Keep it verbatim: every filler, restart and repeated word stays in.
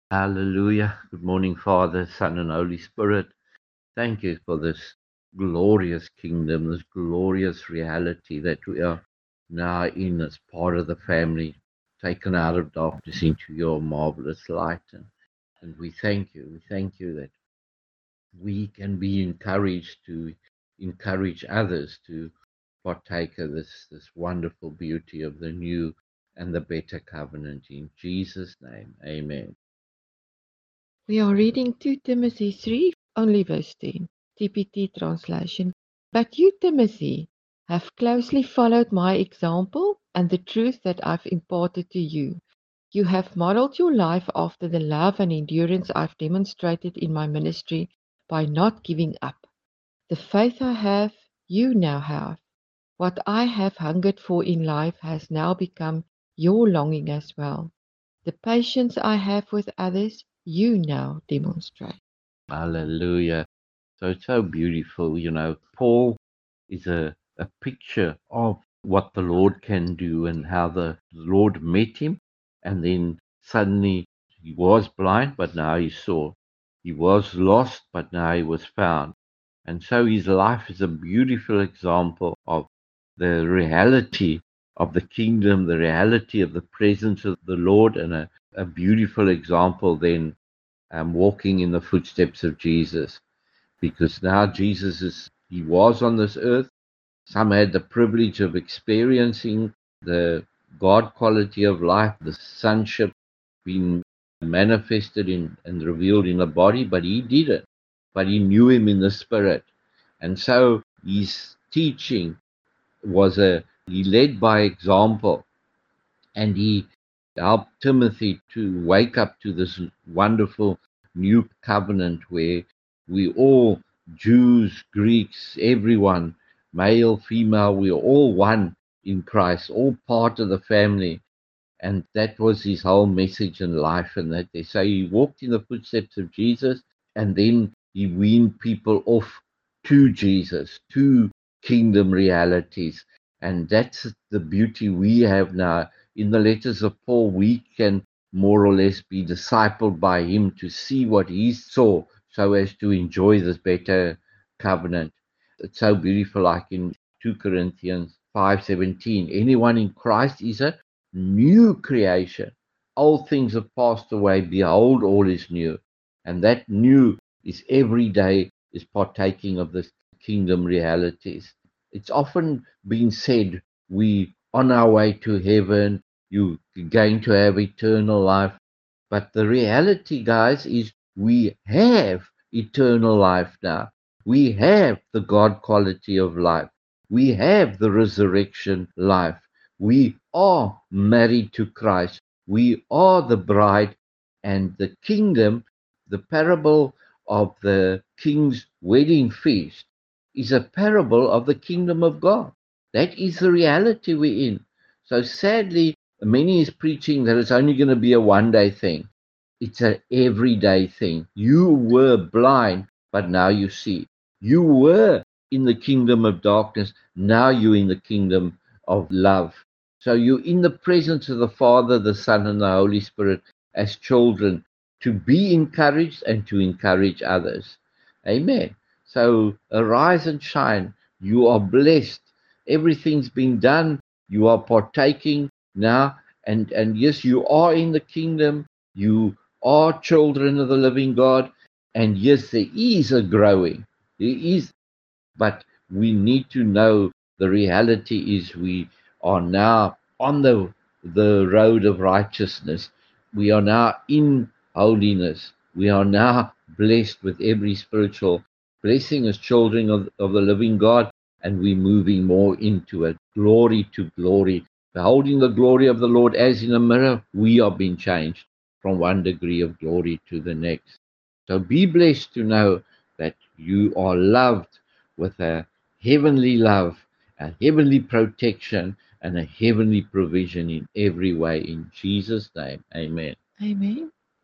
Hallelujah. Good morning, Father, Son, and Holy Spirit. Thank you for this glorious kingdom, this glorious reality that we are now in as part of the family, taken out of darkness into your marvelous light. And, and we thank you. We thank you that we can be encouraged to encourage others to partake of this, this wonderful beauty of the new and the better covenant. In Jesus' name, amen. We are reading Second Timothy three, only verse ten, T P T translation. But you, Timothy, have closely followed my example and the truth that I've imparted to you. You have modeled your life after the love and endurance I've demonstrated in my ministry by not giving up. The faith I have, you now have. What I have hungered for in life has now become your longing as well. The patience I have with others, you now demonstrate. Hallelujah. So it's so beautiful. You know, Paul is a, a picture of what the Lord can do and how the Lord met him. And then suddenly he was blind, but now he saw. He was lost, but now he was found. And so his life is a beautiful example of the reality of the kingdom, the reality of the presence of the Lord, and a, a beautiful example then um, walking in the footsteps of Jesus, because now Jesus is, he was on this earth. Some had the privilege of experiencing the God quality of life, the sonship being manifested in and revealed in the body, but he didn't. But he knew him in the spirit. And so his teaching was a, he led by example, and he helped Timothy to wake up to this wonderful new covenant where we all, Jews, Greeks, everyone, male, female, we're all one in Christ, all part of the family. And that was his whole message in life. And that they say he walked in the footsteps of Jesus, and then he weaned people off to Jesus, to kingdom realities. And that's the beauty we have now. In the letters of Paul, we can more or less be discipled by him to see what he saw so as to enjoy this better covenant. It's so beautiful, like in Second Corinthians five seventeen. Anyone in Christ is a new creation. Old things have passed away. Behold, all is new. And that new is every day is partaking of the kingdom realities. It's often been said we on our way to heaven, you're going to have eternal life. But the reality, guys, is we have eternal life now. We have the God quality of life. We have the resurrection life. We are married to Christ. We are the bride, and the kingdom, the parable of the king's wedding feast, is a parable of the kingdom of God. That is the reality we're in. So sadly, many is preaching that it's only going to be a one day thing. It's an everyday thing. You were blind, but now you see. You were in the kingdom of darkness. Now you're in the kingdom of love. So you're in the presence of the Father, the Son, and the Holy Spirit as children to be encouraged and to encourage others. Amen. So arise and shine. You are blessed. Everything's been done. You are partaking now. And, and yes, you are in the kingdom. You are children of the living God. And yes, there is a growing. There is, but we need to know the reality is we are now on the the road of righteousness. We are now in holiness. We are now blessed with every spiritual blessing as children of, of the living God, and we're moving more into it. Glory to glory. Beholding the glory of the Lord as in a mirror, we are being changed from one degree of glory to the next. So be blessed to know that you are loved with a heavenly love, a heavenly protection, and a heavenly provision in every way. In Jesus' name, amen. Amen.